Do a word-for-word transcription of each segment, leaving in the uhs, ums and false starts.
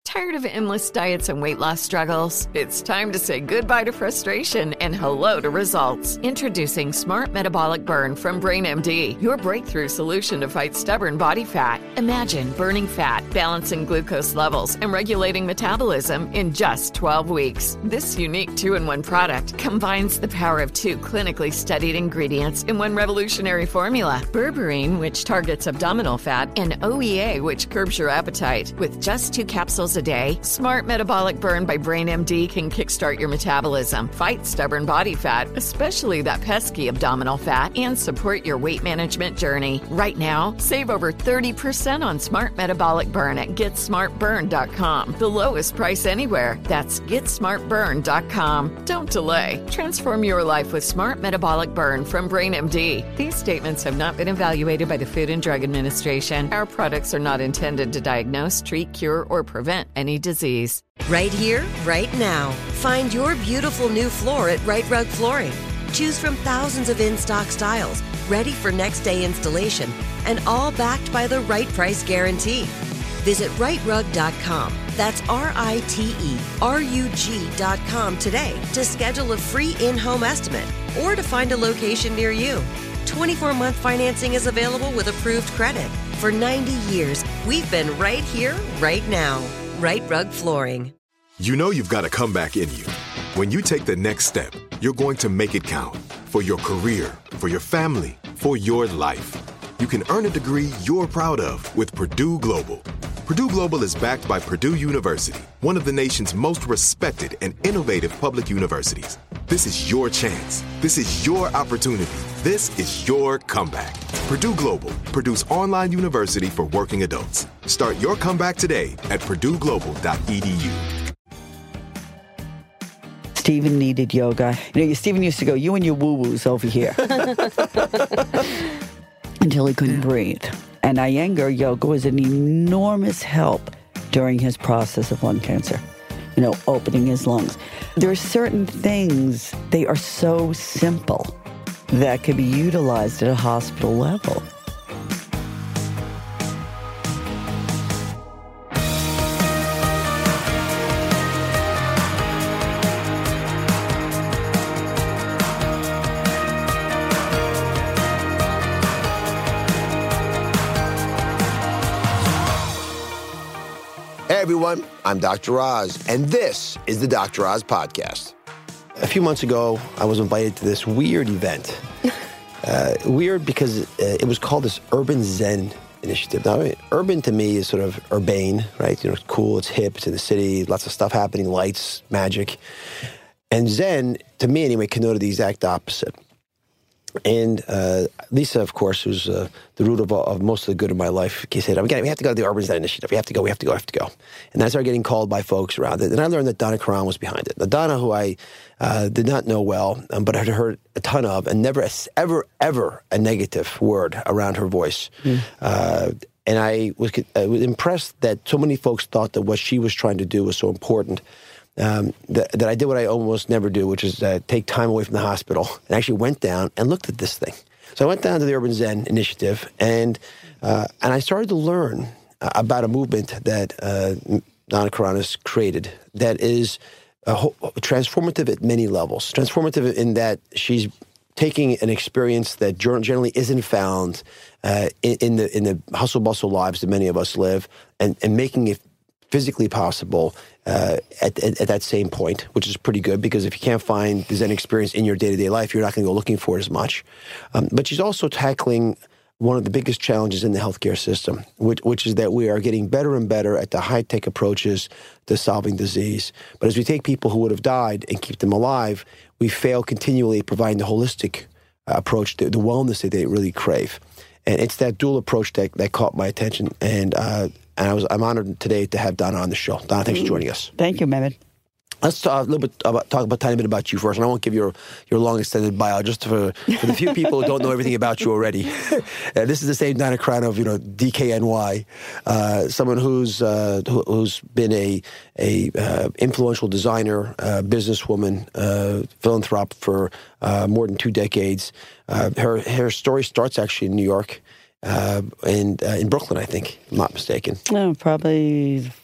Tired of endless diets and weight loss struggles? It's time to say goodbye to frustration and hello to results. Introducing Smart Metabolic Burn from BrainMD, your breakthrough solution to fight stubborn body fat. Imagine burning fat, balancing glucose levels, and regulating metabolism in just twelve weeks. This unique two-in-one product combines the power of two clinically studied ingredients in one revolutionary formula. Berberine, which targets abdominal fat, and O E A, which curbs your appetite. With just two capsules a day, Smart Metabolic Burn by BrainMD can kickstart your metabolism, fight stubborn body fat, especially that pesky abdominal fat, and support your weight management journey. Right now, save over thirty percent on Smart Metabolic Burn at get smart burn dot com. The lowest price anywhere. That's get smart burn dot com. Don't delay. Transform your life with Smart Metabolic Burn from BrainMD. These statements have not been evaluated by the Food and Drug Administration. Our products are not intended to diagnose, treat, cure, or prevent any disease. Right here, right now. Find your beautiful new floor at Right Rug Flooring. Choose from thousands of in-stock styles, ready for next day installation, and all backed by the right price guarantee. Visit right rug dot com. That's R I T E R U G dot com today to schedule a free in-home estimate or to find a location near you. twenty-four month financing is available with approved credit. For ninety years, we've been right here, right now. Right Rug Flooring. You know you've got a comeback in you. When you take the next step, you're going to make it count. For your career, for your family, for your life. You can earn a degree you're proud of with Purdue Global. Purdue Global is backed by Purdue University, one of the nation's most respected and innovative public universities. This is your chance. This is your opportunity. This is your comeback. Purdue Global, Purdue's online university for working adults. Start your comeback today at purdue global dot e d u. Stephen needed yoga. You know, Stephen used to go, you and your woo-woos over here. Until he couldn't breathe. And Iyengar yoga was an enormous help during his process of lung cancer. You know, opening his lungs. There are certain things, they are so simple that could be utilized at a hospital level. Hey everyone, I'm Doctor Oz, and this is the Doctor Oz Podcast. A few months ago, I was invited to this weird event. Uh, weird because uh, it was called this Urban Zen initiative. Now, I mean, urban to me is sort of urbane, right? You know, it's cool, it's hip, it's in the city, lots of stuff happening, lights, magic. And Zen, to me anyway, connoted the exact opposite. And uh, Lisa, of course, who's uh, the root of, of most of the good in my life, she said, we have to go to the Urban Zen Initiative. We have to go, we have to go, we have to go. And I started getting called by folks around it. And I learned that Donna Karan was behind it. Now, Donna, who I uh, did not know well, um, but I had heard a ton of, and never, ever, ever a negative word around her voice. Mm. Uh, and I was, I was impressed that so many folks thought that what she was trying to do was so important. Um, that, that I did what I almost never do, which is uh, take time away from the hospital, and actually went down and looked at this thing. So I went down to the Urban Zen Initiative, and uh, and I started to learn uh, about a movement that uh, Donna Karan has created that is a whole, transformative at many levels. Transformative in that she's taking an experience that generally isn't found uh, in, in the in the hustle bustle lives that many of us live, and, and making it physically possible uh, at, at, at that same point, which is pretty good because if you can't find the Zen experience in your day-to-day life, you're not going to go looking for it as much. Um, but she's also tackling one of the biggest challenges in the healthcare system, which, which is that we are getting better and better at the high-tech approaches to solving disease. But as we take people who would have died and keep them alive, we fail continually providing the holistic uh, approach, to the wellness that they really crave. And it's that dual approach that, that caught my attention. And uh, and I was, I'm honored today to have Donna on the show. Donna, thanks for joining us. Thank you, Mehmet. Let's talk a little bit about, talk about a tiny bit about you first. And I won't give your, your long extended bio, just for, for the few people who don't know everything about you already. uh, this is the same Donna Karan of, you know, D K N Y, uh, someone who's uh, who, who's been a a uh, influential designer, uh, businesswoman, uh, philanthrope for uh, more than two decades. Uh, her her story starts actually in New York. Uh, and uh, in Brooklyn, I think, if I'm not mistaken. No, probably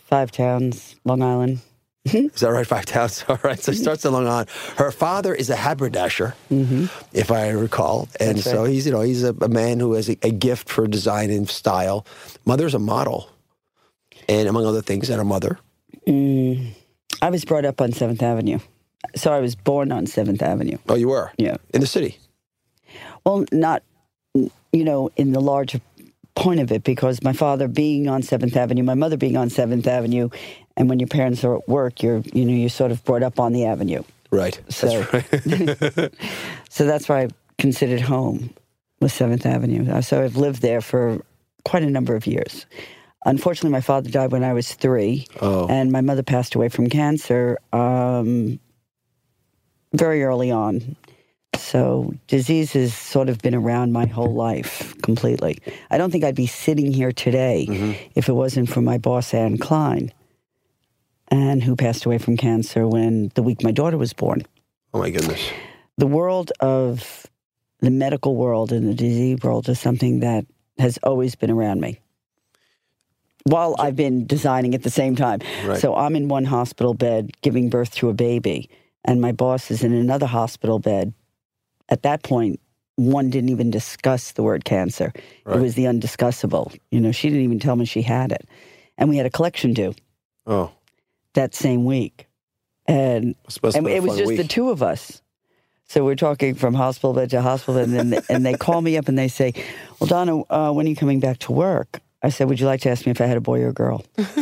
Five Towns, Long Island. Is that right? Five Towns. All right. So she starts in Long Island. Her father is a haberdasher, mm-hmm. if I recall, and That's so right. he's you know he's a, a man who has a, a gift for design and style. Mother's a model, and among other things, and her mother. Mm, I was brought up on Seventh Avenue, so I was born on Seventh Avenue. Oh, you were? Yeah, in the city. Well, not you know in the larger point of it, because my father being on Seventh Avenue, my mother being on Seventh Avenue. And when your parents are at work, you're you know you're sort of brought up on the avenue. Right. So, that's right. so that's why I considered home was Seventh Avenue. So I've lived there for quite a number of years. Unfortunately, my father died when I was three, oh. and my mother passed away from cancer um, very early on. So disease has sort of been around my whole life completely. I don't think I'd be sitting here today mm-hmm. if it wasn't for my boss, Anne Klein, and who passed away from cancer when the week my daughter was born. Oh, my goodness. The world of the medical world and the disease world is something that has always been around me while I've been designing at the same time. Right. So I'm in one hospital bed giving birth to a baby, and my boss is in another hospital bed. At that point, one didn't even discuss the word cancer. Right. It was the undiscussable. You know, she didn't even tell me she had it. And we had a collection due. Oh. That same week. And, and it was just week. the two of us. So we're talking from hospital bed to hospital bed, and, then, and they call me up and they say, well, Donna, uh, when are you coming back to work? I said, would you like to ask me if I had a boy or a girl?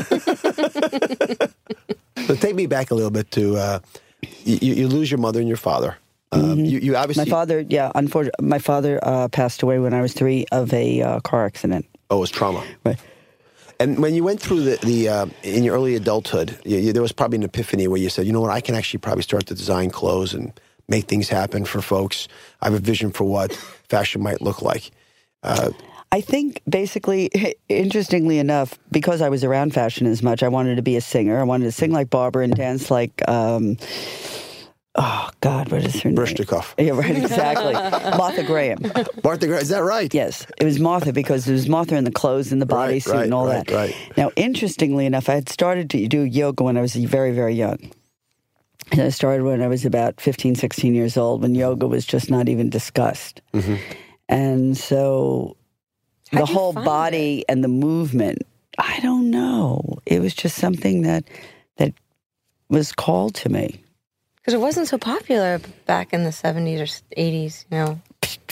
So take me back a little bit to, uh, you, you lose your mother and your father. Um, mm-hmm. you, you obviously... My father, yeah, unfortunately, my father uh, passed away when I was three of a uh, car accident. Oh, it was trauma. Right. And when you went through the, the uh, in your early adulthood, you, you, there was probably an epiphany where you said, you know what, I can actually probably start to design clothes and make things happen for folks. I have a vision for what fashion might look like. Uh, I think basically, interestingly enough, because I was around fashion as much, I wanted to be a singer. I wanted to sing like Barbara and dance like... Um, Oh, God, what is her name? Brishnikov. Yeah, right, exactly. Martha Graham. Martha Graham, is that right? Yes, it was Martha because it was Martha in the clothes and the bodysuit right, right, and all right, that. Right. Now, interestingly enough, I had started to do yoga when I was very, very young. And I started when I was about fifteen, sixteen years old, when yoga was just not even discussed. Mm-hmm. And so How'd the whole body it? and the movement, I don't know. It was just something that that was called to me. Because it wasn't so popular back in the seventies or eighties, you know.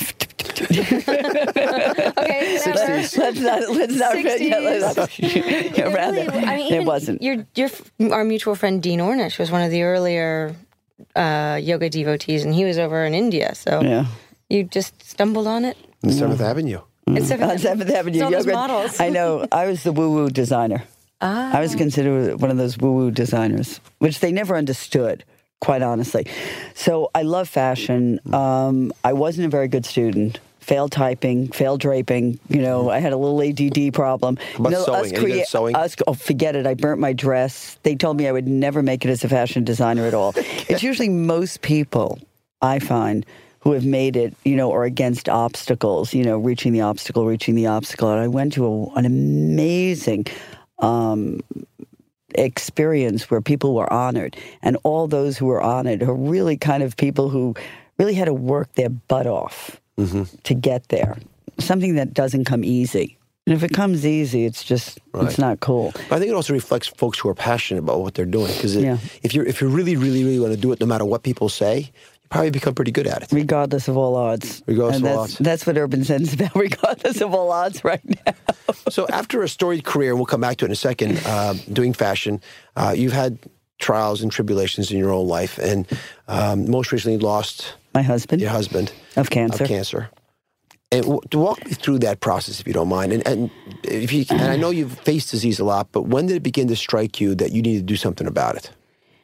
Okay, sixties. Let's not, let's not, sixties. Yeah, let's not yeah, rather, really, I mean, it wasn't. Your, your, our mutual friend Dean Ornish was one of the earlier uh, yoga devotees, and he was over in India, so yeah. you just stumbled on it? In yeah. seventh Avenue. Mm. In seventh on seventh Avenue. Yoga. Yoga. Models. I know. I was the woo-woo designer. Ah. I was considered one of those woo-woo designers, which they never understood. Quite honestly. So I love fashion. Um, I wasn't a very good student. Failed typing, failed draping. You know, I had a little A D D problem. How about you know, sewing? Us crea- sewing? Us, oh, forget it. I burnt my dress. They told me I would never make it as a fashion designer at all. It's usually most people, I find, who have made it, you know, are against obstacles, you know, reaching the obstacle, reaching the obstacle. And I went to a, an amazing... Um, experience where people were honored, and all those who were honored are really kind of people who really had to work their butt off mm-hmm. to get there. Something that doesn't come easy. And if it comes easy, it's just, right. it's not cool. But I think it also reflects folks who are passionate about what they're doing. Because yeah. if you're if you really, really, really want to do it, no matter what people say, you probably become pretty good at it. Regardless of all odds. Regardless and of that's, all odds. That's what Urban Zen is about, regardless of all odds right now. So after a storied career, and we'll come back to it in a second, uh, doing fashion, uh, you've had trials and tribulations in your own life, and um, most recently lost... My husband. Your husband. Of cancer. Of cancer. And w- to walk me through that process, if you don't mind. And, and if you, and I know you've faced disease a lot, but when did it begin to strike you that you need to do something about it?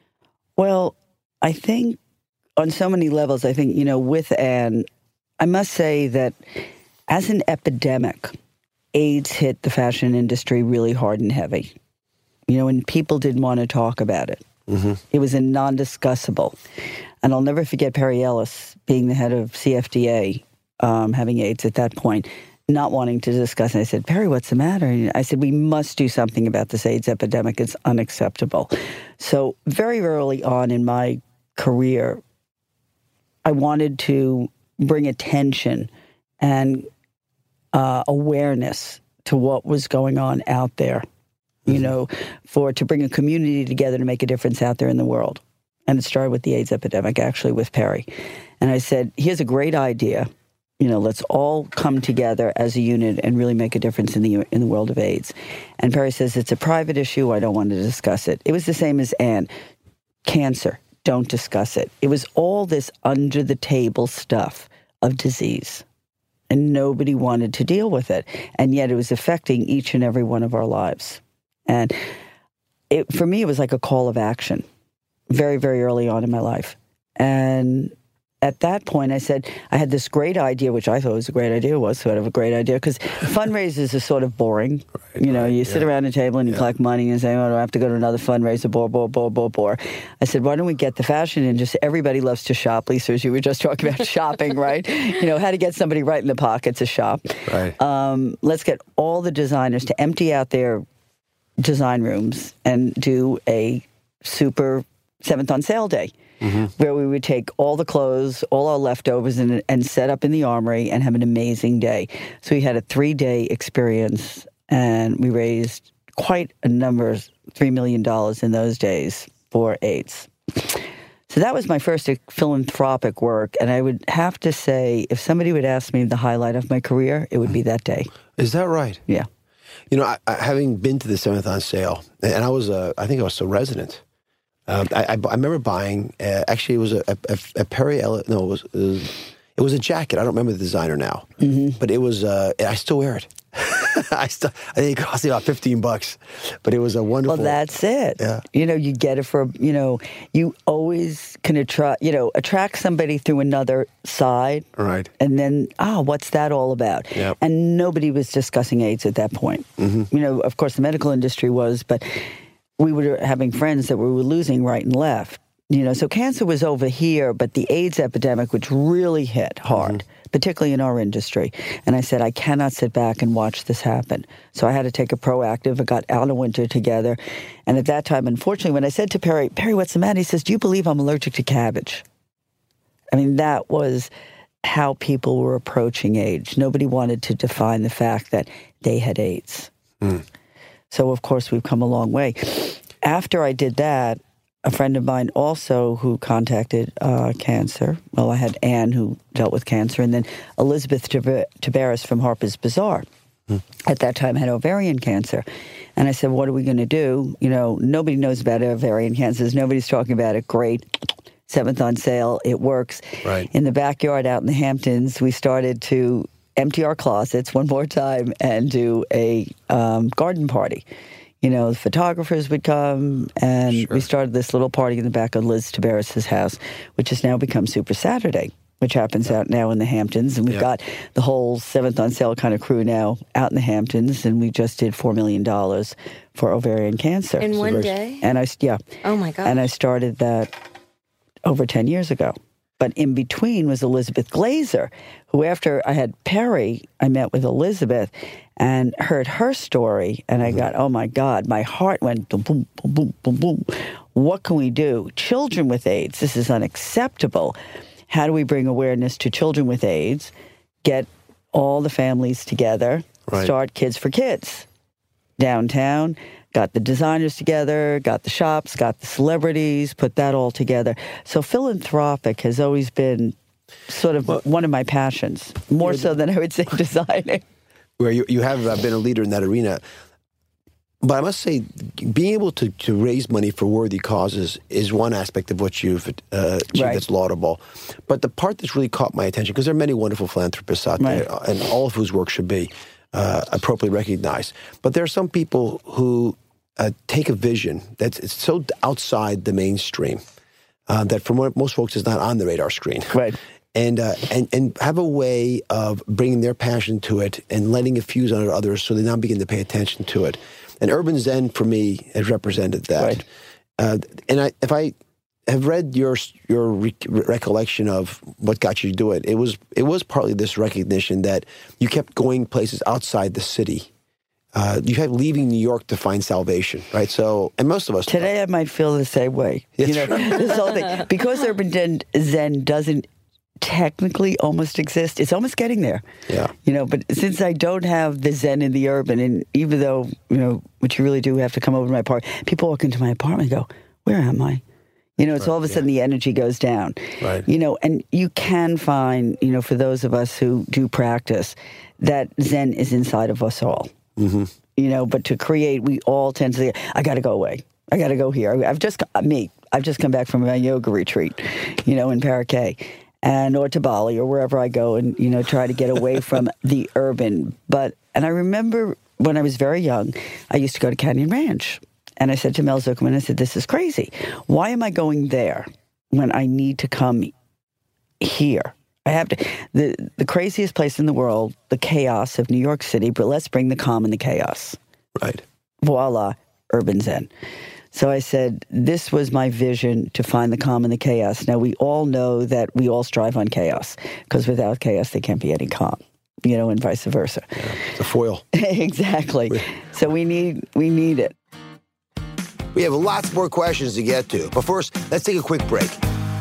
Well, I think on so many levels, I think, you know, with Anne, I must say that as an epidemic, AIDS hit the fashion industry really hard and heavy. You know, and people didn't want to talk about it. Mm-hmm. It was a non-discussable. And I'll never forget Perry Ellis being the head of C F D A, um, having AIDS at that point. not wanting to discuss it. I said, Perry, what's the matter? And I said, we must do something about this AIDS epidemic. It's unacceptable. So very early on in my career, I wanted to bring attention and uh, awareness to what was going on out there, you mm-hmm. know, for to bring a community together to make a difference out there in the world. And it started with the AIDS epidemic, actually, with Perry. And I said, here's a great idea. You know, let's all come together as a unit and really make a difference in the in the world of AIDS. And Perry says, it's a private issue. I don't want to discuss it. It was the same as Anne. Cancer, don't discuss it. It was all this under-the-table stuff of disease. And nobody wanted to deal with it. And yet it was affecting each and every one of our lives. And it, for me, it was like a call of action very, very early on in my life. And at that point, I said, I had this great idea, which I thought was a great idea, was sort of a great idea, because fundraisers are sort of boring. Right, you know, right, you sit yeah. around a table and you yeah. collect money and say, oh, do I have to go to another fundraiser, bore, bore, bore, bore, bore. I said, why don't we get the fashion industry? Everybody loves to shop. Lisa, as you were just talking about shopping, right? You know, how to get somebody right in the pocket to shop. Right. Um, let's get all the designers to empty out their design rooms and do a super seventh on sale day. Mm-hmm. Where we would take all the clothes, all our leftovers, and, and set up in the Armory and have an amazing day. So we had a three-day experience, and we raised quite a number, three million dollars in those days for AIDS. So that was my first philanthropic work, and I would have to say, if somebody would ask me the highlight of my career, it would be that day. Is that right? Yeah. You know, I, I, having been to the seventh on sale, and I was, a, I think I was a resident. Um, I, I, I remember buying. Uh, actually, it was a, a, a Perry Elliott. No, it was, it was it was a jacket. I don't remember the designer now, mm-hmm. but it was. Uh, I still wear it. I still. I think it cost me about fifteen bucks, but it was a wonderful. Well, that's it. Yeah. You know, you get it for. You know, you always can attract. You know, attract somebody through another side. Right. And then, oh, what's that all about? Yep. And nobody was discussing AIDS at that point. Mm-hmm. You know, of course, the medical industry was, but we were having friends that we were losing right and left. You know, so cancer was over here, but the AIDS epidemic, which really hit hard, mm-hmm. particularly in our industry. And I said, I cannot sit back and watch this happen. So I had to take a proactive. I got Al and Winter together. And at that time, unfortunately, when I said to Perry, Perry, what's the matter? He says, do you believe I'm allergic to cabbage? I mean, that was how people were approaching AIDS. Nobody wanted to define the fact that they had AIDS. Mm. So, of course, we've come a long way. After I did that, a friend of mine also who contacted uh, cancer, well, I had Anne who dealt with cancer, and then Elizabeth Tabaris from Harper's Bazaar, mm. at that time had ovarian cancer. And I said, what are we going to do? You know, nobody knows about ovarian cancers. Nobody's talking about it. Great. Seventh on sale. It works. Right. In the backyard out in the Hamptons, we started to empty our closets one more time and do a um, garden party. You know, the photographers would come, and sure. we started this little party in the back of Liz Tabaris' house, which has now become Super Saturday, which happens yep. out now in the Hamptons. And we've yep. got the whole seventh on sale kind of crew now out in the Hamptons, and we just did four million dollars for ovarian cancer. In so one day? And I, yeah. Oh, my God. And I started that over ten years ago. But in between was Elizabeth Glazer, who after I had Perry, I met with Elizabeth and heard her story. And I got, oh, my God, my heart went boom, boom, boom, boom, boom, boom. What can we do? Children with AIDS, this is unacceptable. How do we bring awareness to children with AIDS, get all the families together, right. start Kids for Kids downtown, got the designers together, got the shops, got the celebrities, put that all together. So philanthropic has always been sort of well, one of my passions, more so than I would say designing. Where you, you have uh, been a leader in that arena. But I must say, being able to, to raise money for worthy causes is one aspect of what you've uh, achieved right. that's laudable. But the part that's really caught my attention, because there are many wonderful philanthropists out right. there, and all of whose work should be uh, appropriately recognized. But there are some people who uh, take a vision that's it's so outside the mainstream uh, that for most folks is not on the radar screen. Right. And, uh, and and have a way of bringing their passion to it and letting it fuse on others so they now begin to pay attention to it. And Urban Zen, for me, has represented that. Right. Uh, and I, if I have read your your re- recollection of what got you to do it. It was it was partly this recognition that you kept going places outside the city. Uh, you kept leaving New York to find salvation, right? So, and most of us today, I might feel the same way. It's you know, this whole thing, because urban Zen doesn't technically almost exist. It's almost getting there. Yeah. You know, but since I don't have the Zen in the urban, and even though, you know, what you really do have to come over to my apartment, people walk into my apartment and go, where am I? You know, it's right, all of a sudden yeah. the energy goes down. Right. You know, and you can find, you know, for those of us who do practice, that Zen is inside of us all. Mm-hmm. You know, but to create, we all tend to say, I got to go away. I got to go here. I've just, me, I've just come back from a yoga retreat, you know, in Paraquet. And or to Bali or wherever I go and, you know, try to get away from the urban. But, and I remember when I was very young, I used to go to Canyon Ranch. And I said to Mel Zuckerman, I said, this is crazy. Why am I going there when I need to come here? I have to, the, the craziest place in the world, the chaos of New York City, but let's bring the calm in the chaos. Right. Voila, urban Zen. So I said, this was my vision, to find the calm in the chaos. Now, we all know that we all strive on chaos, because without chaos, there can't be any calm, you know, and vice versa. Yeah, it's a foil. Exactly. So we need we need it. We have lots more questions to get to. But first, let's take a quick break.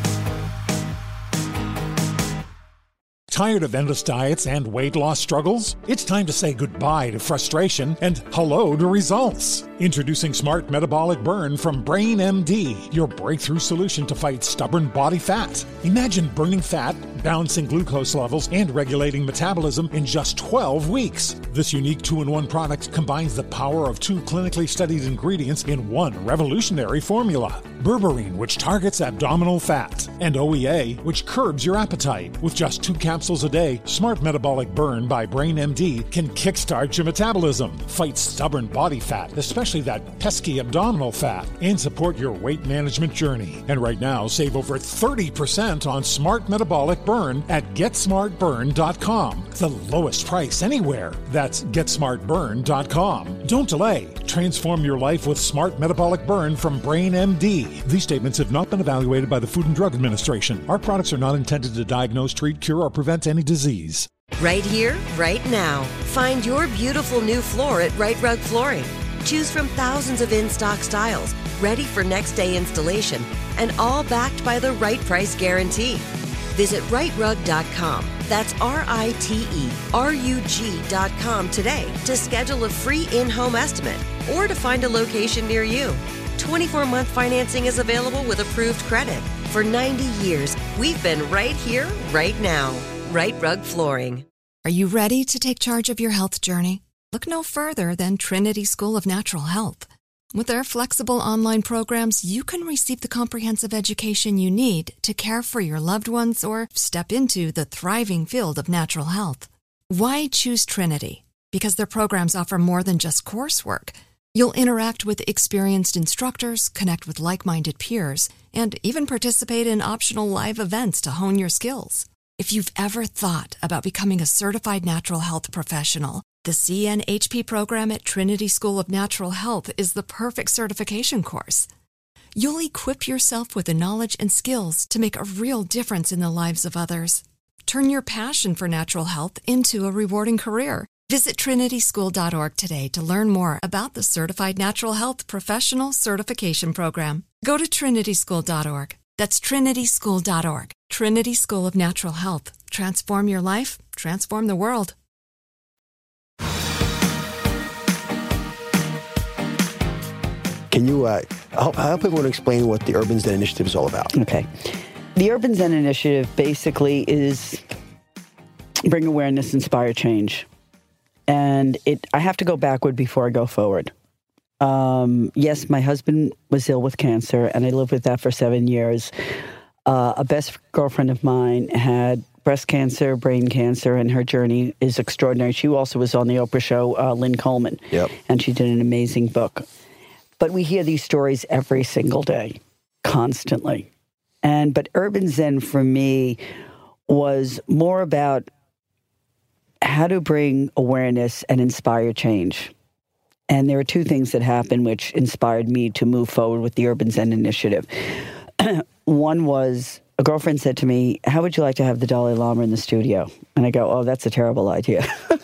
Tired of endless diets and weight loss struggles? It's time to say goodbye to frustration and hello to results. Introducing Smart Metabolic Burn from Brain M D, your breakthrough solution to fight stubborn body fat. Imagine burning fat, balancing glucose levels, and regulating metabolism in just twelve weeks. This unique two-in-one product combines the power of two clinically studied ingredients in one revolutionary formula. Berberine, which targets abdominal fat, and O E A, which curbs your appetite. With just two capsules a day, Smart Metabolic Burn by Brain M D can kickstart your metabolism, fight stubborn body fat, especially that pesky abdominal fat, and support your weight management journey. And right now, save over thirty percent on Smart Metabolic Burn at get smart burn dot com. The lowest price anywhere. That's get smart burn dot com. Don't delay. Transform your life with Smart Metabolic Burn from Brain M D. These statements have not been evaluated by the Food and Drug Administration. Our products are not intended to diagnose, treat, cure, or prevent any disease. Right here, right now. Find your beautiful new floor at Right Rug Flooring. Choose from thousands of in-stock styles, ready for next day installation, and all backed by the right price guarantee. Visit right rug dot com. That's R I T E R U G dot com today to schedule a free in-home estimate or to find a location near you. twenty-four month financing is available with approved credit. For ninety years, we've been right here, right now. Right Rug Flooring. Are you ready to take charge of your health journey? Look no further than Trinity School of Natural Health. With their flexible online programs, you can receive the comprehensive education you need to care for your loved ones or step into the thriving field of natural health. Why choose Trinity? Because their programs offer more than just coursework. You'll interact with experienced instructors, connect with like-minded peers, and even participate in optional live events to hone your skills. If you've ever thought about becoming a certified natural health professional, the C N H P program at Trinity School of Natural Health is the perfect certification course. You'll equip yourself with the knowledge and skills to make a real difference in the lives of others. Turn your passion for natural health into a rewarding career. Visit trinity school dot org today to learn more about the Certified Natural Health Professional Certification Program. Go to trinity school dot org. That's trinity school dot org. Trinity School of Natural Health. Transform your life, transform the world. Can you uh, help, help everyone explain what the Urban Zen Initiative is all about? Okay. The Urban Zen Initiative basically is bring awareness, inspire change. And it, I have to go backward before I go forward. Um, yes, my husband was ill with cancer, and I lived with that for seven years. Uh, a best girlfriend of mine had breast cancer, brain cancer, and her journey is extraordinary. She also was on the Oprah show, uh, Lynn Coleman, yep. and she did an amazing book. But we hear these stories every single day, constantly. And but Urban Zen for me was more about how to bring awareness and inspire change. And there are two things that happened which inspired me to move forward with the Urban Zen Initiative. one was, a girlfriend said to me, how would you like to have the Dalai Lama in the studio? And I go, oh, that's a terrible idea.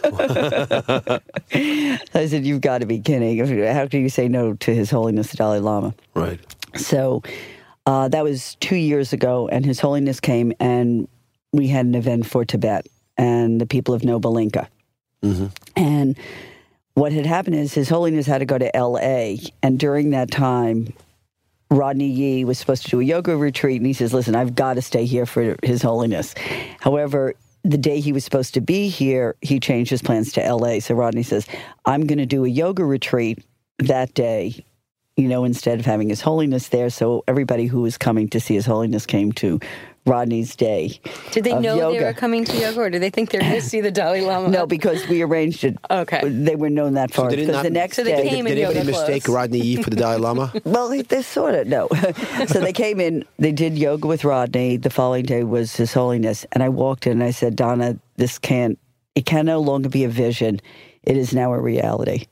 I said, you've got to be kidding. How can you say no to His Holiness the Dalai Lama? Right. So uh, that was two years ago, and His Holiness came, and we had an event for Tibet and the people of Nobulinka. Mm-hmm. And what had happened is His Holiness had to go to L A, and during that time, Rodney Yee was supposed to do a yoga retreat, and he says, listen, I've got to stay here for His Holiness. However, the day he was supposed to be here, he changed his plans to L A. So Rodney says, I'm going to do a yoga retreat that day, you know, instead of having His Holiness there. So everybody who was coming to see His Holiness came to Rodney's day. Did they know yoga. they were coming to yoga, or did they think they were going to see the Dalai Lama? No, because we arranged it. Okay. They were known that far. So Because not, the next so they day, came did, did anybody yoga mistake clothes. Rodney Yee for the Dalai Lama? well, they, they sort of, no. So they came in, they did yoga with Rodney. The following day was His Holiness. And I walked in and I said, Donna, this can't, it can no longer be a vision. It is now a reality.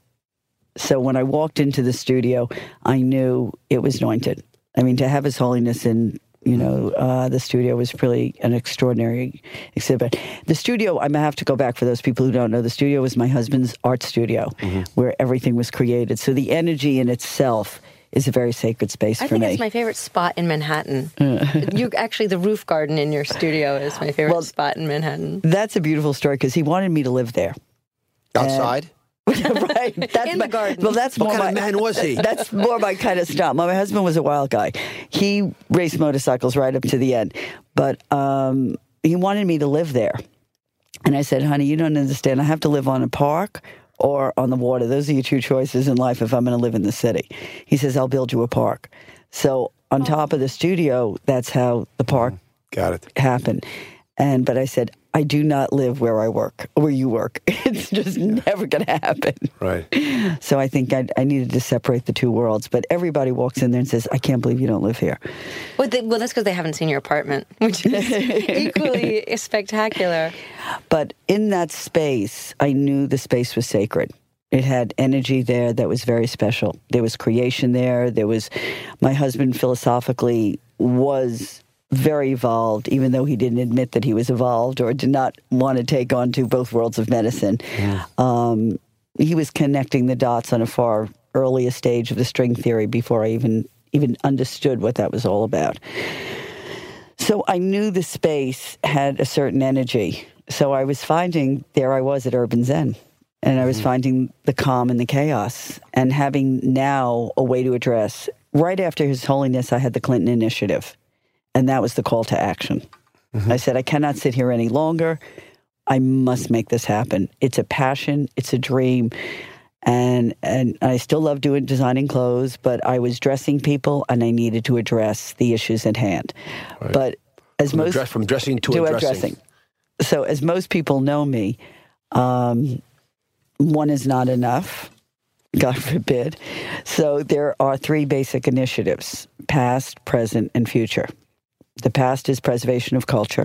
So when I walked into the studio, I knew it was anointed. I mean, to have His Holiness in, you know, uh, the studio was really an extraordinary exhibit. The studio, I'm going to have to go back for those people who don't know, the studio was my husband's art studio, mm-hmm. where everything was created. So the energy in itself is a very sacred space I for me. I think it's my favorite spot in Manhattan. you Actually, the roof garden in your studio is my favorite well, spot in Manhattan. That's a beautiful story, because he wanted me to live there. Outside? Right. That's in my, the garden. Well, that's what more kind my, of man was he? That's more my kind of stuff. My husband was a wild guy. He raced motorcycles right up to the end. But um, he wanted me to live there. And I said, honey, you don't understand. I have to live on a park or on the water. Those are your two choices in life if I'm going to live in the city. He says, I'll build you a park. So on top of the studio, that's how the park Got it. happened. And but I said, I do not live where I work, where you work. It's just never going to happen. Right. So I think I, I needed to separate the two worlds. But everybody walks in there and says, I can't believe you don't live here. Well, they, well that's because they haven't seen your apartment, which is equally spectacular. But in that space, I knew the space was sacred. It had energy there that was very special. There was creation there. There was, my husband philosophically was very evolved, even though he didn't admit that he was evolved or did not want to take on to both worlds of medicine. Yeah. Um, he was connecting the dots on a far earlier stage of the string theory before I even even understood what that was all about. So I knew the space had a certain energy. So I was finding, there I was at Urban Zen, and I was mm-hmm. finding the calm and the chaos, and having now a way to address. Right after His Holiness, I had the Clinton Initiative. And that was the call to action. Mm-hmm. I said, I cannot sit here any longer. I must make this happen. It's a passion. It's a dream. And and I still love doing designing clothes, but I was dressing people, and I needed to address the issues at hand. Right. But as from most dress, from dressing to, to addressing. addressing. So as most people know me, um, one is not enough. God forbid. So there are three basic initiatives: past, present, and future. The past is preservation of culture.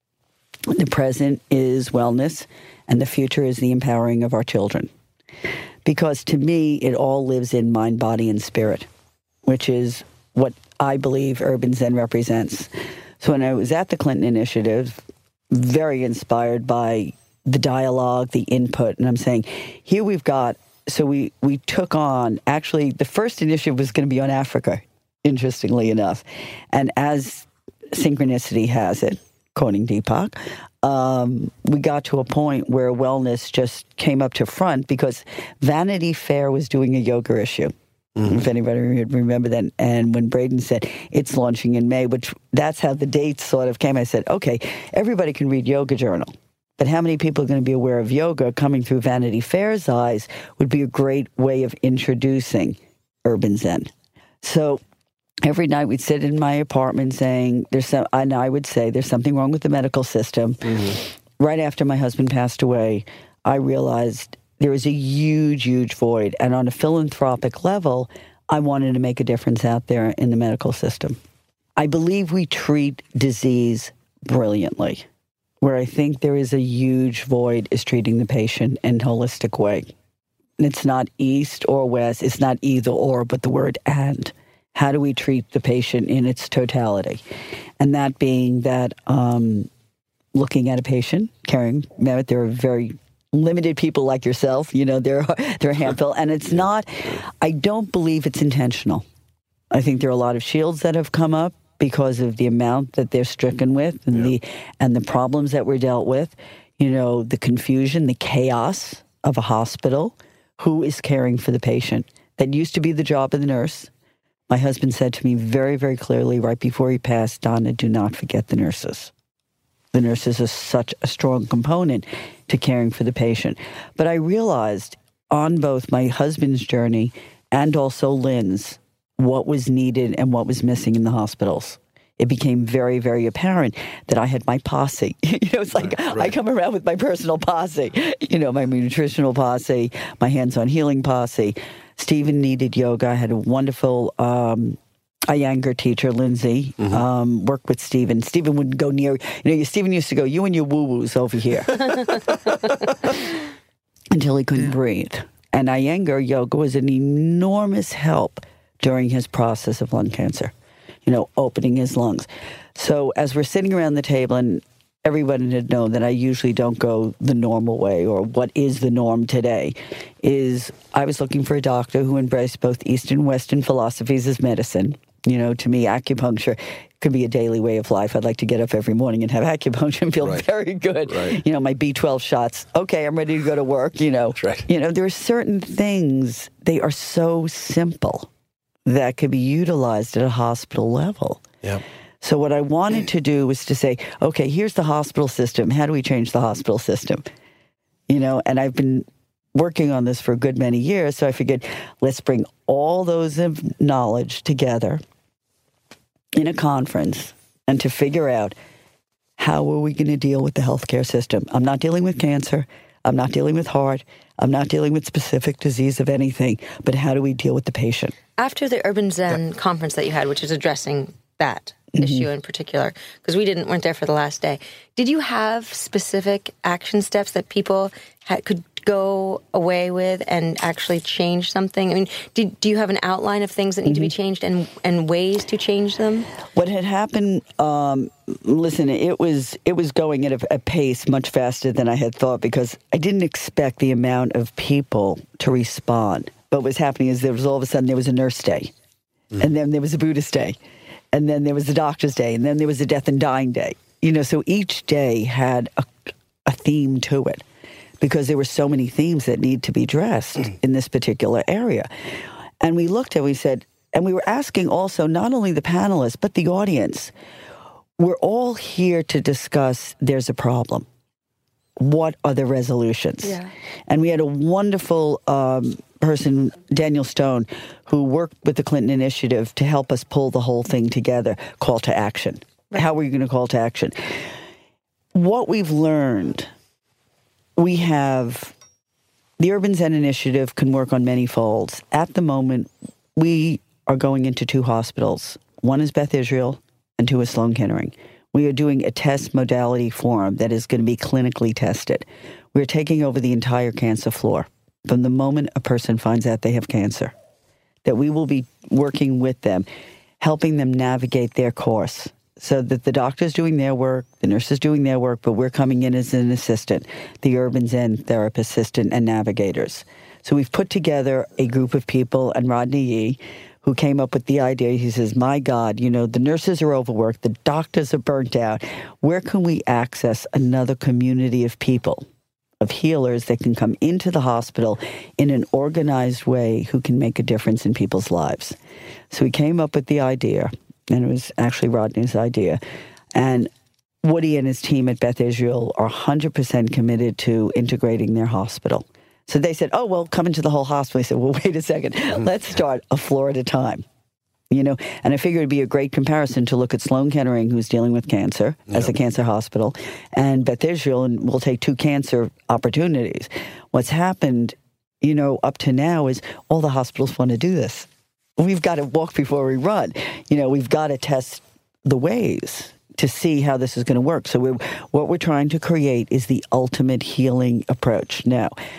The present is wellness. And the future is the empowering of our children. Because to me, it all lives in mind, body, and spirit, which is what I believe Urban Zen represents. So when I was at the Clinton Initiative, very inspired by the dialogue, the input, and I'm saying, here we've got, so we, we took on, actually, the first initiative was going to be on Africa, interestingly enough. And as synchronicity has it, quoting Deepak, um, we got to a point where wellness just came up to front because Vanity Fair was doing a yoga issue. Mm-hmm. If anybody would remember that. And when Braden said, it's launching in May, which that's how the dates sort of came, I said, okay, everybody can read Yoga Journal. But how many people are going to be aware of yoga coming through Vanity Fair's eyes would be a great way of introducing Urban Zen. So every night we'd sit in my apartment saying, "There's some," and I would say, there's something wrong with the medical system. Mm-hmm. Right after my husband passed away, I realized there was a huge, huge void. And on a philanthropic level, I wanted to make a difference out there in the medical system. I believe we treat disease brilliantly. Where I think there is a huge void is treating the patient in a holistic way. It's not east or west. It's not either or, but the word and. How do we treat the patient in its totality? And that being that um, looking at a patient, caring, there are very limited people like yourself, you know, there are, there are a handful. And it's not, I don't believe it's intentional. I think there are a lot of shields that have come up because of the amount that they're stricken with and yeah. the and the problems that were dealt with, you know, the confusion, the chaos of a hospital. Who is caring for the patient? That used to be the job of the nurse. My husband said to me very, very clearly right before he passed, Donna, do not forget the nurses. The nurses are such a strong component to caring for the patient. But I realized on both my husband's journey and also Lynn's, what was needed and what was missing in the hospitals. It became very, very apparent that I had my posse. you know, it's like right, right. I come around with my personal posse, you know, my nutritional posse, my hands-on healing posse. Stephen needed yoga. I had a wonderful um, Iyengar teacher, Lindsay, mm-hmm. um, worked with Stephen. Stephen wouldn't go near, you know, Stephen used to go, you and your woo-woos over here. Until he couldn't yeah. breathe. And Iyengar yoga was an enormous help during his process of lung cancer, you know, opening his lungs. So as we're sitting around the table, and everyone had known that I usually don't go the normal way, or what is the norm today, is I was looking for a doctor who embraced both Eastern and Western philosophies as medicine. You know, to me, acupuncture could be a daily way of life. I'd like to get up every morning and have acupuncture and feel right. very good. Right. You know, my B twelve shots. Okay, I'm ready to go to work, you know. Right. You know, there are certain things, they are so simple that could be utilized at a hospital level. Yeah. So what I wanted to do was to say, okay, here's the hospital system. How do we change the hospital system? You know, and I've been working on this for a good many years, so I figured let's bring all those knowledge together in a conference and to figure out how are we going to deal with the healthcare system. I'm not dealing with cancer. I'm not dealing with heart. I'm not dealing with specific disease of anything, but how do we deal with the patient? After the Urban Zen yeah. conference that you had, which is addressing that mm-hmm. issue in particular, because we didn't weren't there for the last day, did you have specific action steps that people had, could go away with and actually change something? I mean, do, do you have an outline of things that need mm-hmm. to be changed and, and ways to change them? What had happened, um, listen, it was it was going at a, a pace much faster than I had thought, because I didn't expect the amount of people to respond. But what was happening is there was all of a sudden there was a nurse day, mm. and then there was a Buddhist day, and then there was a doctor's day, and then there was a death and dying day. You know, so each day had a, a theme to it, because there were so many themes that need to be addressed in this particular area. And we looked and we said, and we were asking also not only the panelists, but the audience, we're all here to discuss there's a problem. What are the resolutions? Yeah. And we had a wonderful um, person, Daniel Stone, who worked with the Clinton Initiative to help us pull the whole thing together, call to action. Right. How are we going to call to action? What we've learned, we have the Urban Zen Initiative can work on many folds. At the moment, we are going into two hospitals. One is Beth Israel and two is Sloan Kettering. We are doing a test modality form that is going to be clinically tested. We're taking over the entire cancer floor from the moment a person finds out they have cancer, that we will be working with them, helping them navigate their course, so that the doctor's doing their work, the nurse is doing their work, but we're coming in as an assistant, the Urban Zen therapist assistant and navigators. So we've put together a group of people, and Rodney Yee, who came up with the idea. He says, my God, you know, the nurses are overworked, the doctors are burnt out. Where can we access another community of people, of healers that can come into the hospital in an organized way who can make a difference in people's lives? So we came up with the idea, and it was actually Rodney's idea. And Woody and his team at Beth Israel are one hundred percent committed to integrating their hospital. So they said, oh, well, come into the whole hospital. I said, well, wait a second. Let's start a floor at a time. You know, and I figured it'd be a great comparison to look at Sloan Kettering, who's dealing with cancer yep. as a cancer hospital, and Beth Israel, and we'll take two cancer opportunities. What's happened, you know, up to now is all the hospitals want to do this. We've got to walk before we run. You know, we've got to test the ways to see how this is going to work. So we're, what we're trying to create is the ultimate healing approach. Now,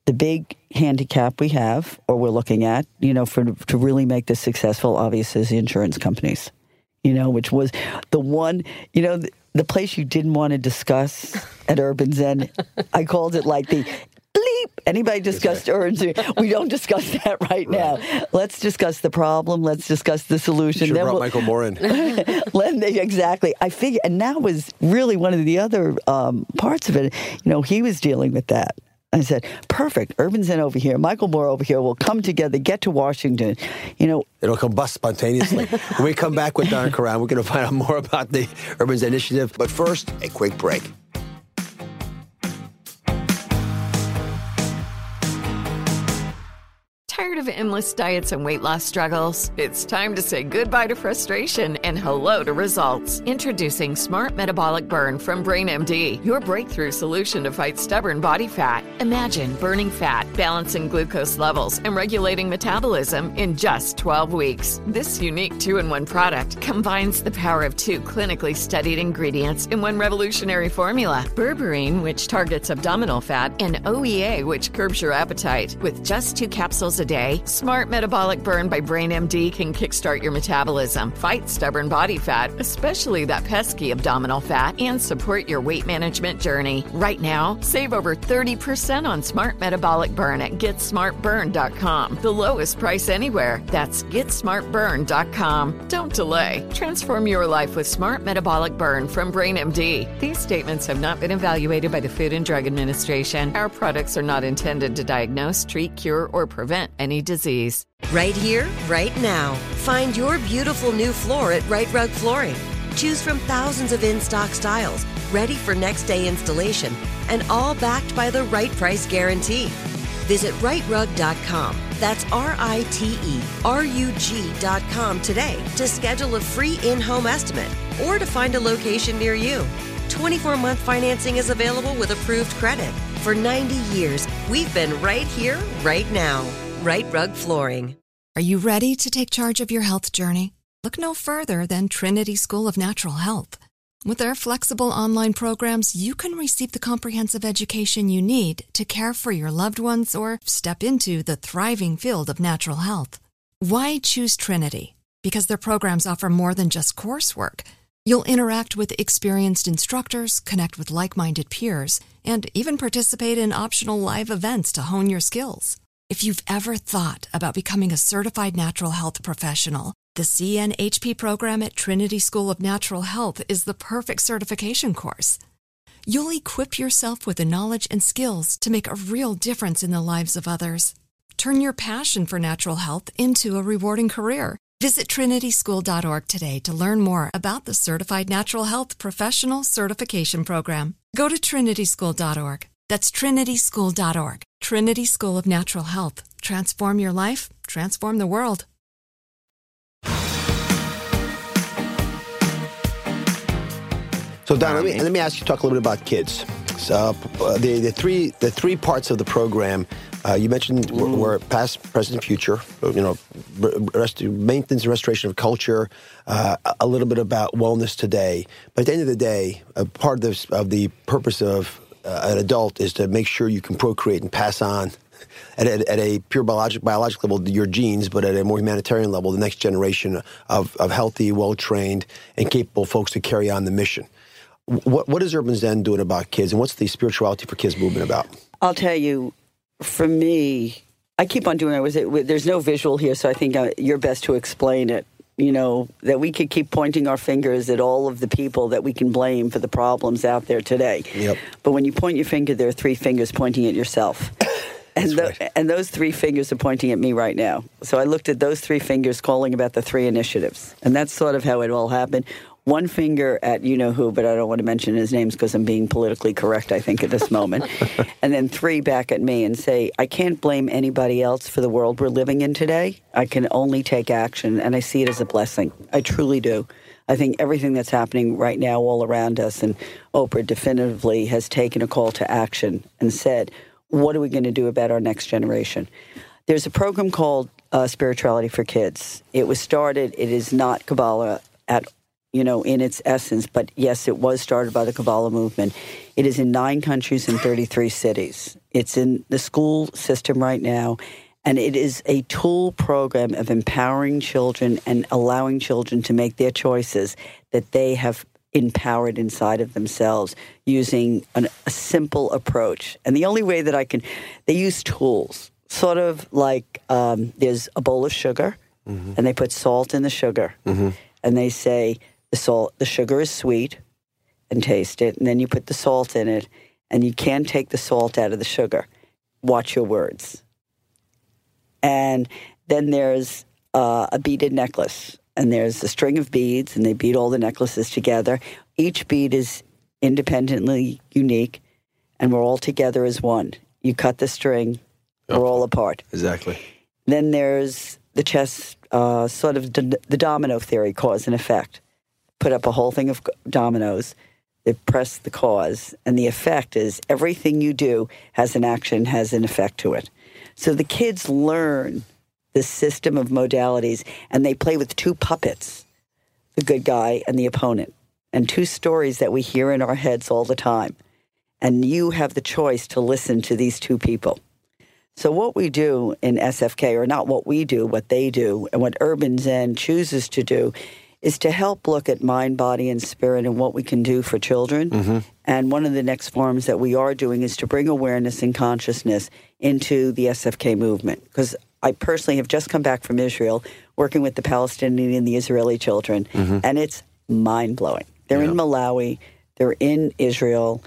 the big handicap we have, or we're looking at, you know, for to really make this successful, obviously, is the insurance companies, you know, which was the one, you know, the, the place you didn't want to discuss at Urban Zen. I called it like the bleep. Anybody discussed Urban Zen? We don't discuss that right, right now. Let's discuss the problem. Let's discuss the solution. You should have brought we'll, Michael Moore in. Exactly. I figure, and that was really one of the other um, parts of it. You know, he was dealing with that. I said, perfect. Urban Zen over here, Michael Moore over here. We'll come together, get to Washington. You know, it'll combust spontaneously. When we come back with Donna Karan, we're going to find out more about the Urban Zen Initiative. But first, a quick break. Tired of endless diets and weight loss struggles? It's time to say goodbye to frustration and hello to results. Introducing Smart Metabolic Burn from BrainMD, your breakthrough solution to fight stubborn body fat. Imagine burning fat, balancing glucose levels, and regulating metabolism in just twelve weeks. This unique two-in-one product combines the power of two clinically studied ingredients in one revolutionary formula. Berberine, which targets abdominal fat, and O E A, which curbs your appetite. With just two capsules a day, Smart Metabolic Burn by BrainMD can kickstart your metabolism, fight stubborn body fat, especially that pesky abdominal fat, and support your weight management journey. Right now, save over thirty percent on Smart Metabolic Burn at get smart burn dot com. The lowest price anywhere. That's get smart burn dot com. Don't delay. Transform your life with Smart Metabolic Burn from BrainMD. These statements have not been evaluated by the Food and Drug Administration. Our products are not intended to diagnose, treat, cure, or prevent any disease. Right here, right now. Find your beautiful new floor at Right Rug Flooring. Choose from thousands of in-stock styles, ready for next day installation, and all backed by the right price guarantee. Visit right rug dot com. That's R I T E R U G dot com today to schedule a free in-home estimate or to find a location near you. twenty-four month financing is available with approved credit. For ninety years, we've been right here, right now. Right Rug Flooring. Are you ready to take charge of your health journey? Look no further than Trinity School of Natural Health. With their flexible online programs, you can receive the comprehensive education you need to care for your loved ones or step into the thriving field of natural health. Why choose Trinity? Because their programs offer more than just coursework. You'll interact with experienced instructors, connect with like-minded peers, and even participate in optional live events to hone your skills. If you've ever thought about becoming a certified natural health professional, the C N H P program at Trinity School of Natural Health is the perfect certification course. You'll equip yourself with the knowledge and skills to make a real difference in the lives of others. Turn your passion for natural health into a rewarding career. Visit trinity school dot org today to learn more about the Certified Natural Health Professional Certification Program. Go to trinity school dot org. That's trinity school dot org. Trinity School of Natural Health. Transform your life, transform the world. So, Don, let me, let me ask you to talk a little bit about kids. So, uh, the, the, three, the three parts of the program, uh, you mentioned were, were past, present, and future. You know, rest, maintenance and restoration of culture, uh, a little bit about wellness today. But at the end of the day, a part of, this, of the purpose of uh, an adult is to make sure you can procreate and pass on at a, at a pure biologic, biological level your genes, but at a more humanitarian level, the next generation of, of healthy, well-trained, and capable folks to carry on the mission. What, what is Urban Zen doing about kids, and what's the Spirituality for Kids movement about? I'll tell you, for me, I keep on doing it. There's no visual here, so I think you're best to explain it. You know, that we could keep pointing our fingers at all of the people that we can blame for the problems out there today. Yep. But when you point your finger, there are three fingers pointing at yourself. And, the, right. and those three fingers are pointing at me right now. So I looked at those three fingers calling about the three initiatives. And that's sort of how it all happened. One finger at you-know-who, but I don't want to mention his names because I'm being politically correct, I think, at this moment. And then three back at me and say, I can't blame anybody else for the world we're living in today. I can only take action, and I see it as a blessing. I truly do. I think everything that's happening right now all around us, and Oprah definitively has taken a call to action and said, what are we going to do about our next generation? There's a program called uh, Spirituality for Kids. It was started, it is not Kabbalah at you know, in its essence, but yes, it was started by the Kabbalah movement. It is in nine countries and thirty-three cities. It's in the school system right now, and it is a tool program of empowering children and allowing children to make their choices that they have empowered inside of themselves using an, a simple approach. And the only way that I can, they use tools, sort of like um, there's a bowl of sugar, mm-hmm. and they put salt in the sugar, mm-hmm. and they say, The salt, the sugar is sweet, and taste it. And then you put the salt in it, and you can't take the salt out of the sugar. Watch your words. And then there's uh, a beaded necklace, and there's a string of beads, and they bead all the necklaces together. Each bead is independently unique, and we're all together as one. You cut the string, we're all apart. Exactly. Then there's the chess, uh, sort of d- the domino theory, cause and effect. Put up a whole thing of dominoes, they press the cause, and the effect is everything you do has an action, has an effect to it. So the kids learn the system of modalities, and they play with two puppets, the good guy and the opponent, and two stories that we hear in our heads all the time. And you have the choice to listen to these two people. So what we do in S F K, or not what we do, what they do, and what Urban Zen chooses to do, is to help look at mind, body, and spirit and what we can do for children. Mm-hmm. And one of the next forums that we are doing is to bring awareness and consciousness into the S F K movement. Because I personally have just come back from Israel, working with the Palestinian and the Israeli children, mm-hmm. and it's mind-blowing. They're yeah. in Malawi. They're in Israel.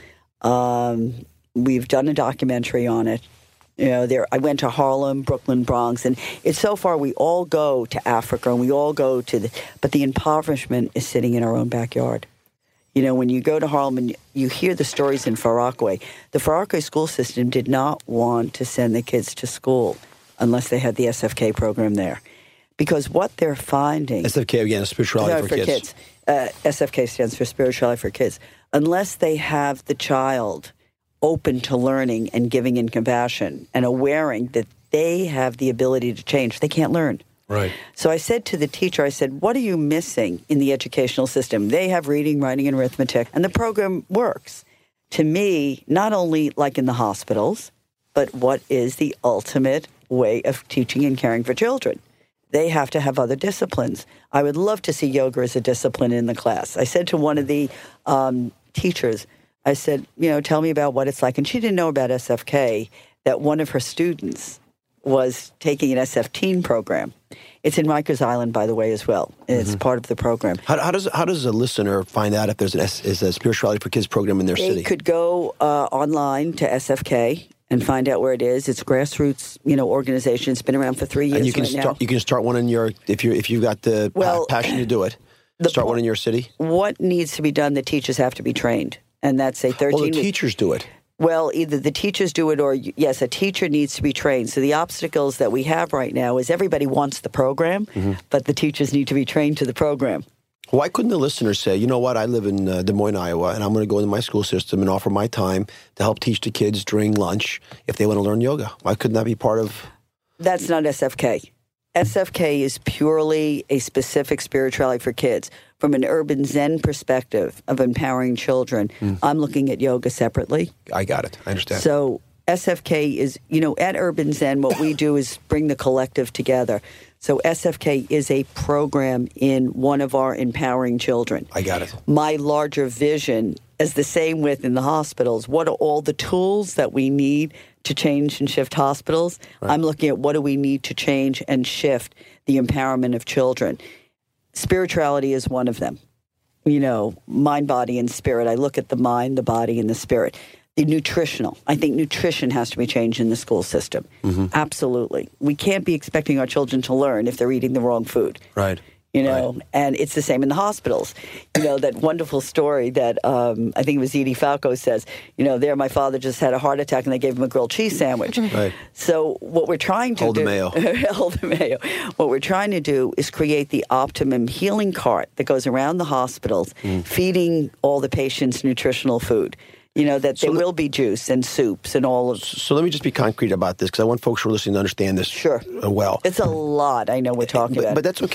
Um, we've done a documentary on it. You know, there. I went to Harlem, Brooklyn, Bronx, and it's so far we all go to Africa and we all go to the, but the impoverishment is sitting in our own backyard. You know, when you go to Harlem and you hear the stories in Far Rockaway, the Far Rockaway school system did not want to send the kids to school unless they had the S F K program there. Because what they're finding... S F K, again, spirituality for, for kids. kids. Uh, S F K stands for spirituality for kids. Unless they have the child open to learning and giving in compassion and awareing that they have the ability to change, they can't learn. Right. So I said to the teacher, I said, what are you missing in the educational system? They have reading, writing, and arithmetic, and the program works. To me, not only like in the hospitals, but what is the ultimate way of teaching and caring for children? They have to have other disciplines. I would love to see yoga as a discipline in the class. I said to one of the um, teachers, I said, you know, tell me about what it's like. And she didn't know about S F K, that one of her students was taking an S F Teen program. It's in Rikers Island, by the way, as well. It's mm-hmm. part of the program. How, how does how does a listener find out if there's an S, is a Spirituality for Kids program in their they city? They could go uh, online to S F K and find out where it is. It's a grassroots, you know, organization. It's been around for three years and you can right start, now. You can start one in your, if you if you've got the well, passion to do it, start po- one in your city. What needs to be done, the teachers have to be trained. And that's a thirteen... Well, the teachers do it. Well, either the teachers do it or, yes, a teacher needs to be trained. So the obstacles that we have right now is everybody wants the program, mm-hmm. but the teachers need to be trained to the program. Why couldn't the listener say, you know what, I live in uh, Des Moines, Iowa, and I'm going to go into my school system and offer my time to help teach the kids during lunch if they want to learn yoga? Why couldn't that be part of... That's not S F K. S F K is purely a specific spirituality for kids. From an Urban Zen perspective of empowering children, mm. I'm looking at yoga separately. I got it. I understand. So S F K is, you know, at Urban Zen, what we do is bring the collective together. So S F K is a program in one of our empowering children. I got it. My larger vision is the same with in the hospitals. What are all the tools that we need to change and shift hospitals? Right. I'm looking at what do we need to change and shift the empowerment of children. Spirituality is one of them. You know, mind, body, and spirit. I look at the mind, the body, and the spirit. The nutritional. I think nutrition has to be changed in the school system. Mm-hmm. Absolutely. We can't be expecting our children to learn if they're eating the wrong food. Right. You know, right. And it's the same in the hospitals. You know, that wonderful story that um, I think it was Edie Falco says, you know, there my father just had a heart attack and they gave him a grilled cheese sandwich. Right. So what we're trying to Hold do... Hold the mayo. Hold the mayo. What we're trying to do is create the optimum healing cart that goes around the hospitals, mm. feeding all the patients nutritional food. You know, that so there will be juice and soups and all of... So let me just be concrete about this, because I want folks who are listening to understand this sure. well. It's a lot, I know we're talking but, about. But that's okay.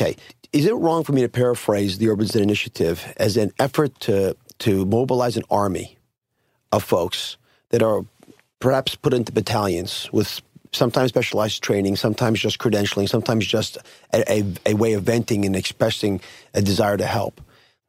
is it wrong for me to paraphrase the Urban Zen Initiative as an effort to to mobilize an army of folks that are perhaps put into battalions with sometimes specialized training, sometimes just credentialing, sometimes just a, a, a way of venting and expressing a desire to help?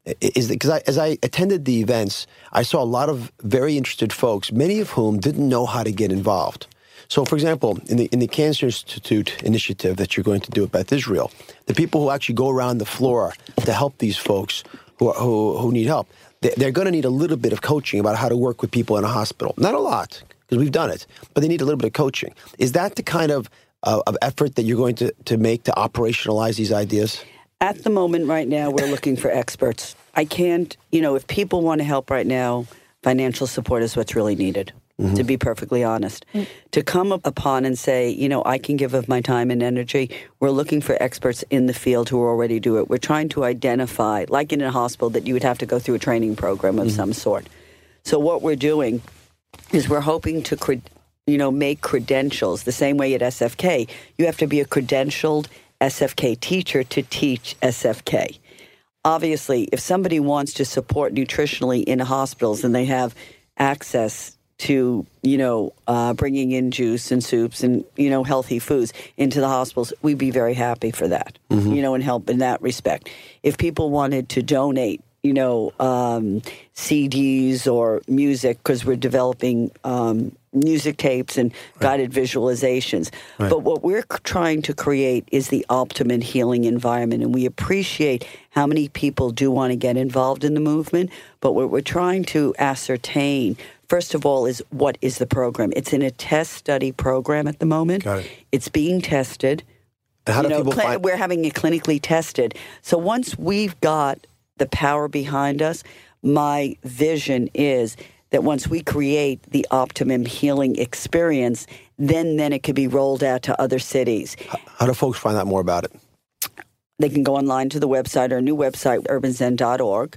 Is because I, as I attended the events, I saw a lot of very interested folks, many of whom didn't know how to get involved. So, for example, in the in the Cancer Institute initiative that you're going to do at Beth Israel, the people who actually go around the floor to help these folks who who, who need help, they, they're going to need a little bit of coaching about how to work with people in a hospital. Not a lot, because we've done it, but they need a little bit of coaching. Is that the kind of uh, of effort that you're going to, to make to operationalize these ideas? At the moment right now, we're looking for experts. I can't, you know, if people want to help right now, financial support is what's really needed, mm-hmm. to be perfectly honest. Mm-hmm. To come up upon and say, you know, I can give of my time and energy, we're looking for experts in the field who already do it. We're trying to identify, like in a hospital, that you would have to go through a training program of mm-hmm. some sort. So what we're doing is we're hoping to, cred- you know, make credentials the same way at S F K. You have to be a credentialed S F K teacher to teach S F K. Obviously, if somebody wants to support nutritionally in hospitals and they have access to, you know, uh, bringing in juice and soups and, you know, healthy foods into the hospitals, we'd be very happy for that, mm-hmm. you know, and help in that respect. If people wanted to donate, you know, um, C Ds or music, because we're developing um, music tapes and right. guided visualizations. Right. But what we're trying to create is the optimum healing environment. And we appreciate how many people do want to get involved in the movement. But what we're trying to ascertain, first of all, is what is the program? It's in a test study program at the moment. Got it. It's being tested. And how do you know, people cl- find- We're having it clinically tested. So once we've got the power behind us, my vision is that once we create the optimum healing experience, then then it could be rolled out to other cities. How do folks find out more about it? They can go online to the website, our new website, urban zen dot org.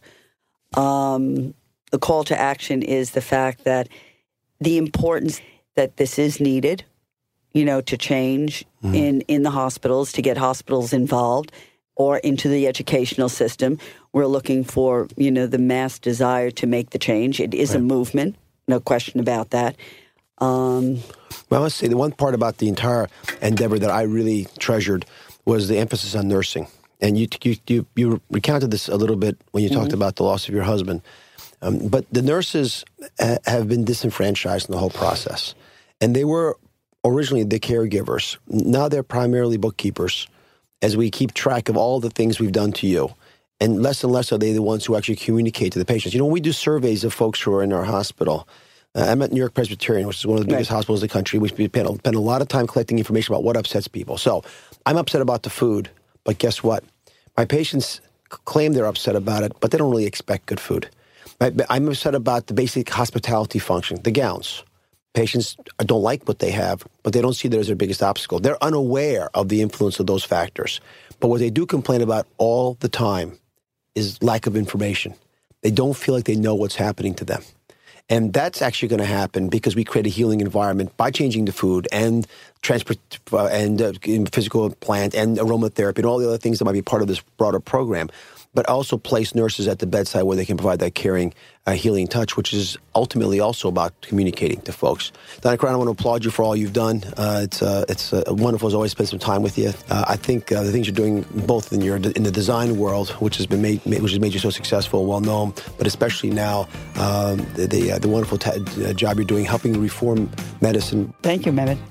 Um, the call to action is the fact that the importance that this is needed, you know, to change mm-hmm. in, in the hospitals, to get hospitals involved, or into the educational system. We're looking for, you know, the mass desire to make the change. It is right. a movement, no question about that. Um, well, I must say the one part about the entire endeavor that I really treasured was the emphasis on nursing. And you you you, you recounted this a little bit when you mm-hmm. talked about the loss of your husband. Um, but the nurses ha- have been disenfranchised in the whole process. And they were originally the caregivers. Now they're primarily bookkeepers as we keep track of all the things we've done to you. And less and less are they the ones who actually communicate to the patients. You know, when we do surveys of folks who are in our hospital, uh, I'm at New York Presbyterian, which is one of the biggest right. hospitals in the country. We spend a, spend a lot of time collecting information about what upsets people. So I'm upset about the food, but guess what? My patients claim they're upset about it, but they don't really expect good food. I'm upset about the basic hospitality function, the gowns. Patients don't like what they have, but they don't see that as their biggest obstacle. They're unaware of the influence of those factors. But what they do complain about all the time is lack of information. They don't feel like they know what's happening to them. And that's actually going to happen because we create a healing environment by changing the food and transport uh, and uh, physical plant and aromatherapy and all the other things that might be part of this broader program, but also place nurses at the bedside where they can provide that caring, uh, healing touch, which is ultimately also about communicating to folks. Donna Crown, I want to applaud you for all you've done. Uh, it's uh, it's uh, wonderful as always to spend some time with you. Uh, I think uh, the things you're doing both in your in the design world, which has been made, which has made you so successful and well known, but especially now um, the the, uh, the wonderful t- uh, job you're doing helping reform medicine. Thank you, Mehmet.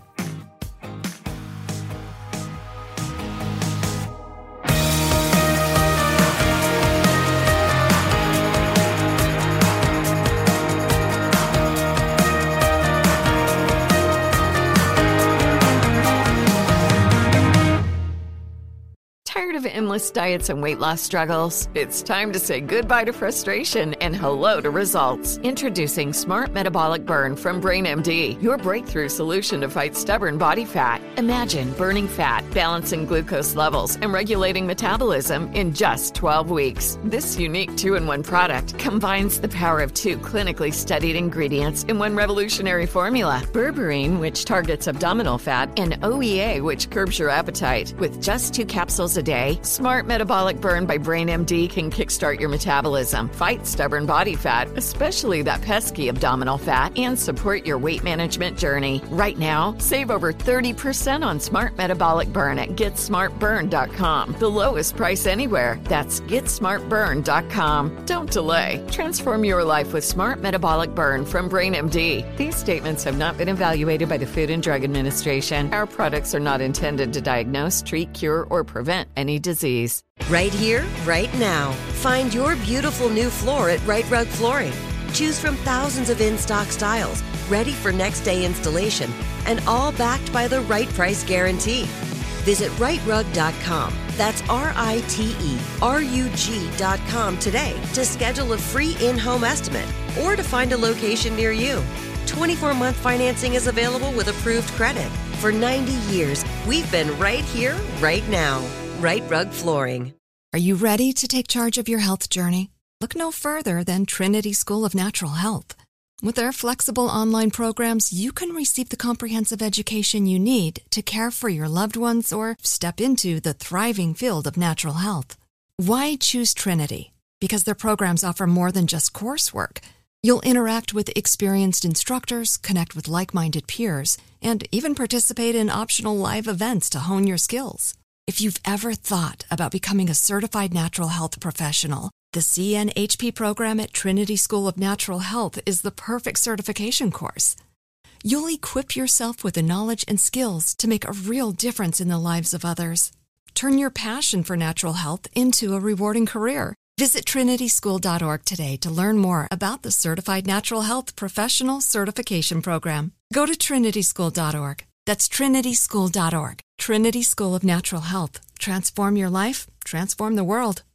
Endless diets and weight loss struggles? It's time to say goodbye to frustration and hello to results. Introducing Smart Metabolic Burn from BrainMD, your breakthrough solution to fight stubborn body fat. Imagine burning fat, balancing glucose levels, and regulating metabolism in just twelve weeks. This unique two-in-one product combines the power of two clinically studied ingredients in one revolutionary formula. Berberine, which targets abdominal fat, and O E A, which curbs your appetite. With just two capsules a day, Smart Metabolic Burn by BrainMD can kickstart your metabolism, fight stubborn body fat, especially that pesky abdominal fat, and support your weight management journey. Right now, save over thirty percent on Smart Metabolic Burn at get smart burn dot com. The lowest price anywhere. That's get smart burn dot com. Don't delay. Transform your life with Smart Metabolic Burn from BrainMD. These statements have not been evaluated by the Food and Drug Administration. Our products are not intended to diagnose, treat, cure, or prevent any disease. Right here, right now. Find your beautiful new floor at Right Rug Flooring. Choose from thousands of in-stock styles, ready for next day installation, and all backed by the right price guarantee. Visit right rug dot com. That's R I T E R U G dot com today to schedule a free in-home estimate or to find a location near you. twenty-four month financing is available with approved credit. For ninety years, we've been right here, right now. Right Rug Flooring. Are you ready to take charge of your health journey? Look no further than Trinity School of Natural Health. With their flexible online programs, you can receive the comprehensive education you need to care for your loved ones or step into the thriving field of natural health. Why choose Trinity? Because their programs offer more than just coursework. You'll interact with experienced instructors, connect with like-minded peers, and even participate in optional live events to hone your skills. If you've ever thought about becoming a certified natural health professional, the C N H P program at Trinity School of Natural Health is the perfect certification course. You'll equip yourself with the knowledge and skills to make a real difference in the lives of others. Turn your passion for natural health into a rewarding career. Visit trinity school dot org today to learn more about the Certified Natural Health Professional Certification Program. Go to trinity school dot org. That's trinity school dot org. Trinity School of Natural Health. Transform your life, transform the world.